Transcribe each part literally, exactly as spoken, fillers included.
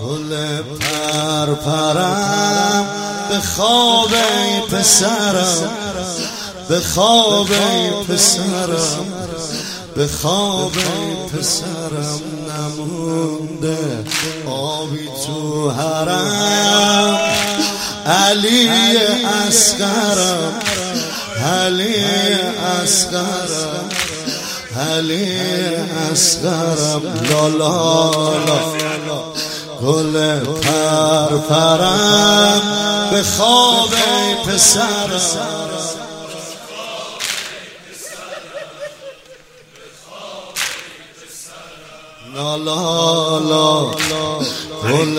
گل پرپرم به خواب ای پسرم، به خواب ای پسرم، به خواب ای پسرم نمونده آبی تو حرم. علی اصغرم، علی اصغرم، علی اصغرم. لا لا لا گل پرپرم به خواب ای پسرم، لا لا لا گل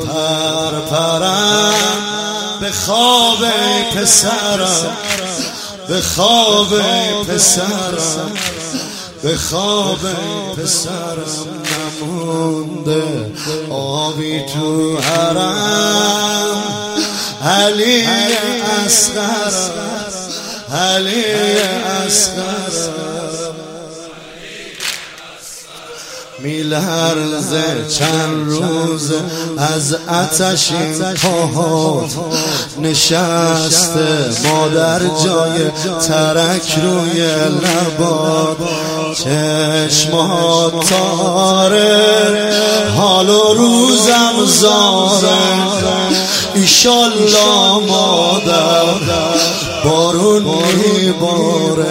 پرپرم به خواب ای پسرم، به خواب ای پسرم، به خواب ای پسرم نمونده آبی تو حرم. علی اصغرم، علی اصغرم. میلرزه چند روز از آتش این پاهات، نشسته مادر جای ترک روی لبات. چشمات تاره حال و روزم زاره، ایشالله مادر بارون میباره.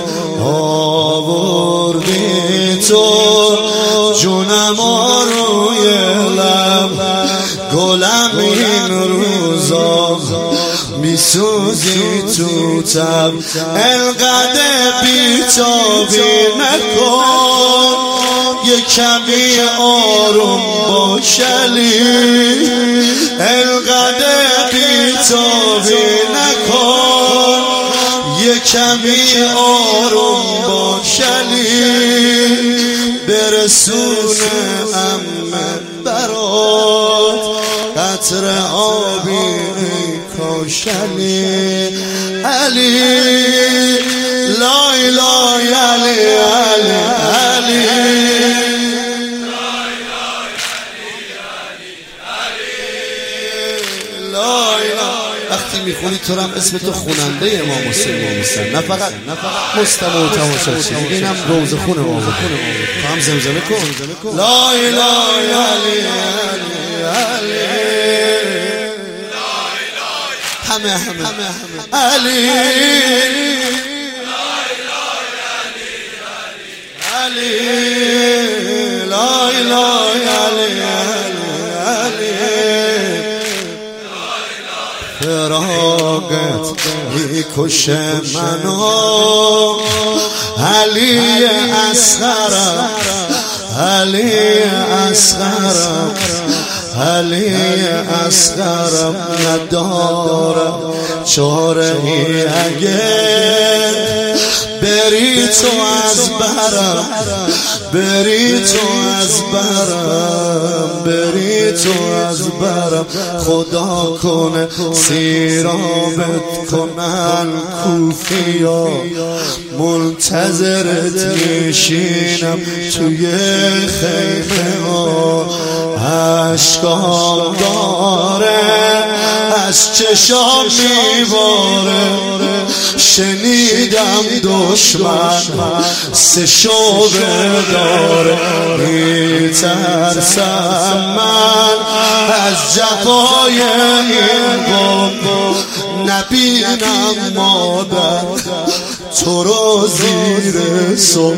آوردی تو جونم روی لب، گلم این روزا میسوزی تو تب. انقدر بیتابی نکن، یه کمی آروم باش علی. انقدر بیتابی نکن، یه کمی آروم باش علی. برسونه امت برات قطر آبی ای کاش علی. علی لا اله علی علی علی لا اله. وقتی میخونی تو هم اسم تو خوننده امام حسین میسن، نه فقط نه فقط مستمع و تماشاچی، اینم روز خون امام حسین. تو هم زمزمه کن لا اله علی علی علی، همه همه علی علی لا اله علی علی. فراقت میکشه منو علی اصغرم، علی اصغرم، علی اصغرم. ندارم چاره ای اگه بری تو از برم، بری تو از برم، بری تو از برم. خدا کنه سیرابت کنن کوفیا، منتظرت میشینم توی خیمه ها. عشقام داره از چشام میباره، شنیدم دشمن سه شعبه داره. میترسم من از جفای این قوم، نبینم مادر تو رو زیر سم.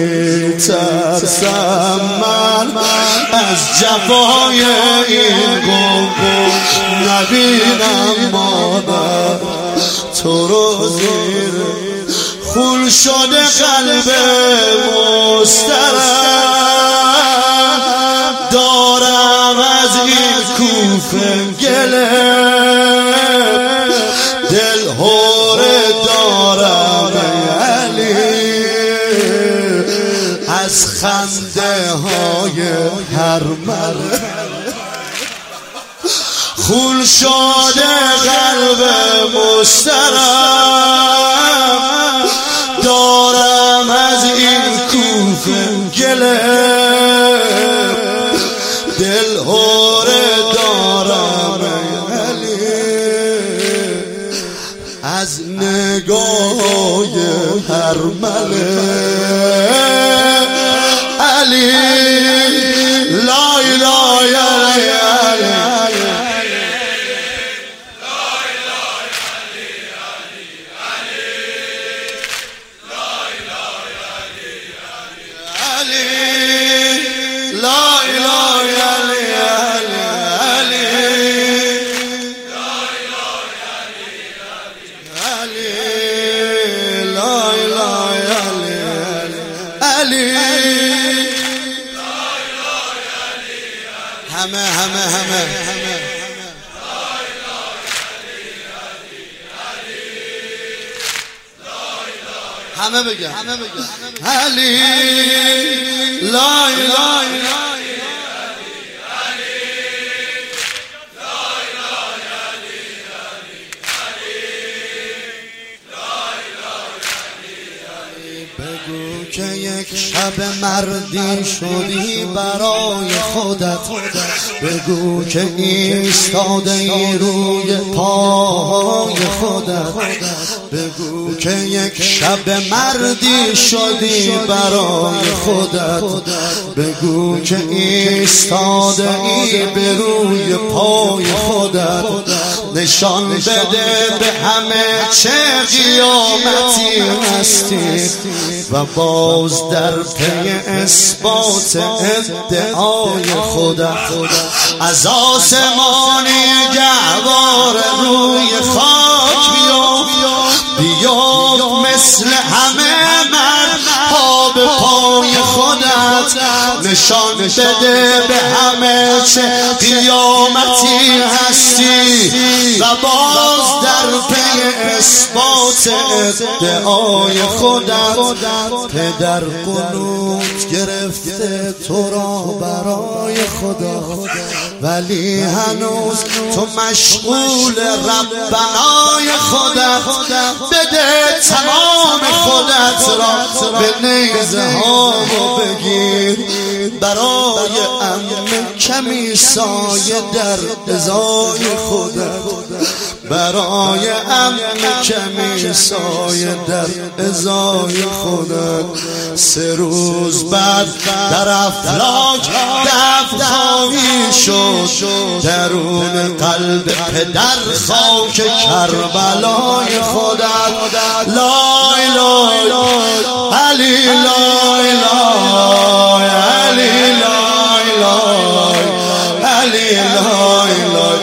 میترسم من از جفای این قوم، نبینم مادر تو رو زیر. خون شده قلب مسترم، دارم از این کوفه گله. دل هوره دارم علی از خنده های هر مره. خون شده قلب مسترم، دارم از این کوفه گله. دل هوره دارم همه همه همه همه بگم علی لا اله الا بگو که یک شب مردی شدی برای خودت، بگو که ایستاده ای روی پای خودت، بگو که یک شب مردی شدی برای خودت، بگو که ایستاده ای به روی پای خودت، نشان بده به همه چه قیامتی هستی و باز در پی اثبات ادعای خودت از آسمانی گهوار روی خاک بیا بیا مثل همه مردها به پای خودت، نشان بده به همه چه قیامتی هستی و باز در پی اثبات ادعای خودت. پدر قنوت گرفته تو را برای خدا، ولی هنوز تو مشغول ربنای خودت. بده تمام خودت را به نیزه ها بگیر، برای امن کمی سایه در ازای خودت، برای امن کمی سایه در ازای خودت. سه روز بعد در افلاک دفن خواهی شد درون قلب پدر خاک کربلای خودت. لا اله علی لا اله علی لا اله علی لا اله